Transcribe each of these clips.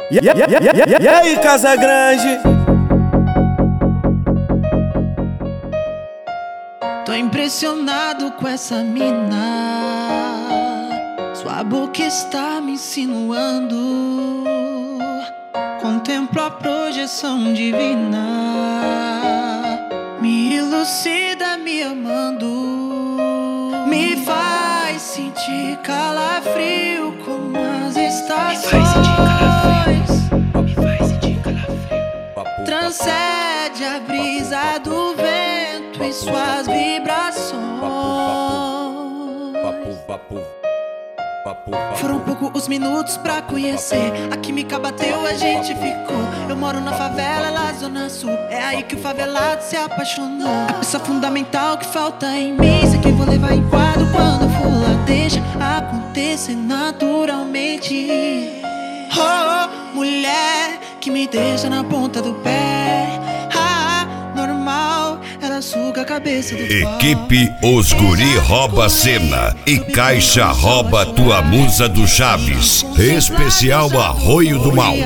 E aí, Casa Grande? Tô impressionado com essa mina. Sua boca está me insinuando. Contemplo a projeção divina. Me elucida me amando. Me faz sentir calafrio como as estações. Transcende a brisa do vento e suas vibrações. Foram poucos os minutos pra conhecer. A química bateu, a gente ficou. Eu moro na favela, ela zona sul. É aí que o favelado se apaixonou. A peça fundamental que falta em mim. Sei que vou levar em quadro quando for lá. Deixa acontecer naturalmente. Oh, mulher que me deixa na ponta do pé. Normal, ela suga a cabeça do pau. Equipe Os Guri rouba a cena e Caixa rouba tua musa do Chaves. Especial Arroio do Mal.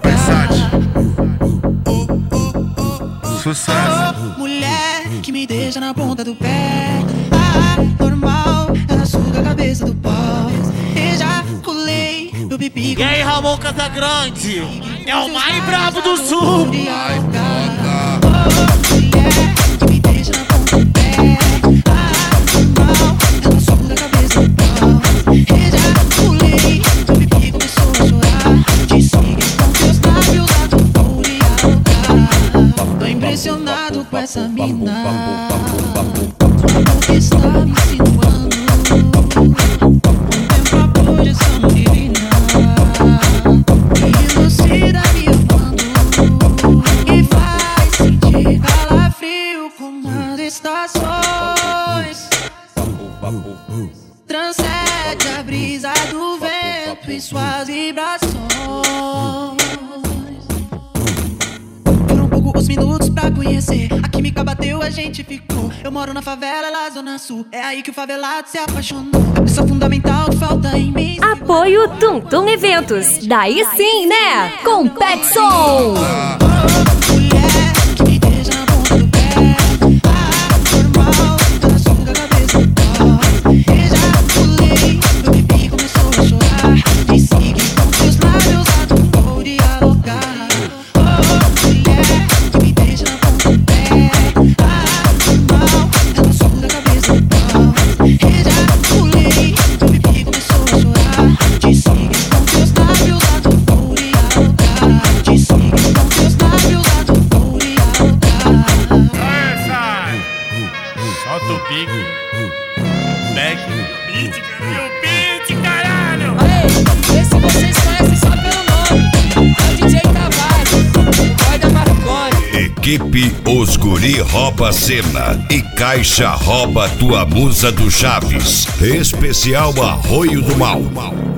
Sucesso. Mulher que me deixa na ponta do pé. Normal, ela suga a cabeça do pau. Ejaculei meu pipi. E aí, Ramon Casagrande? É o mais brabo do sul. Tô impressionado com essa mina. Sua boca está me insinuando. Contemplo a projeção divina. Me elucida me amando. E faz sentir calafrio como as estações. Transcende a brisa do vento e suas vibrações. Foram poucos os minutos pra conhecer. A química bateu, a gente ficou. Eu moro na favela, ela zona sul. É aí que o favelado se apaixonou. A peça fundamental que falta em mim. Apoio Tum Tum Eventos. Daí sim, né? Com Petson. Solta o pique. Back. Beat, meu beat, caralho. Aê, vê se vocês conhecem só pelo nome. É o DJ Tavares, o boy da Marconi. Equipe Os Guri rouba a cena e Caixa rouba tua musa do Chaves. Especial Arroio do Mal.